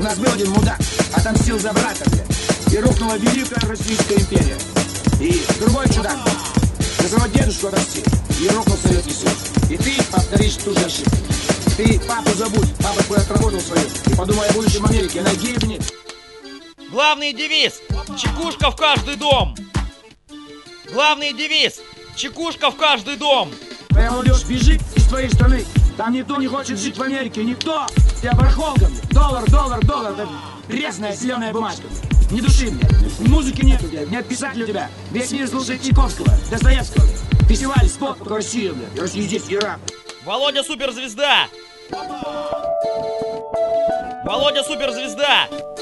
нас был один мудак, отомстил за брата, блядь. И рухнула великая Российская империя. И другой чудак за своего дедушку отомстил. И рухнул Советский Союз. И ты повторишь ту же ошибку. Ты папу забудь, папа твой отработал свою. И подумай о будущем Америки, она гибнет. Главный девиз – чекушка в каждый дом. Главный девиз – чекушка в каждый дом. Твоя молодежь бежит из твоей страны. Там никто не хочет жить в Америке, никто. Я барахолка, доллар, доллар, доллар. Это грязная зеленая бумажка. Не души мне. Музыки нет у тебя, нет писателя у тебя. Весь мир слушает Чайковского, Достоевского. Фестиваль, спорт, только Россия, блядь. Россия здесь, Ирак. Володя суперзвезда. Володя суперзвезда.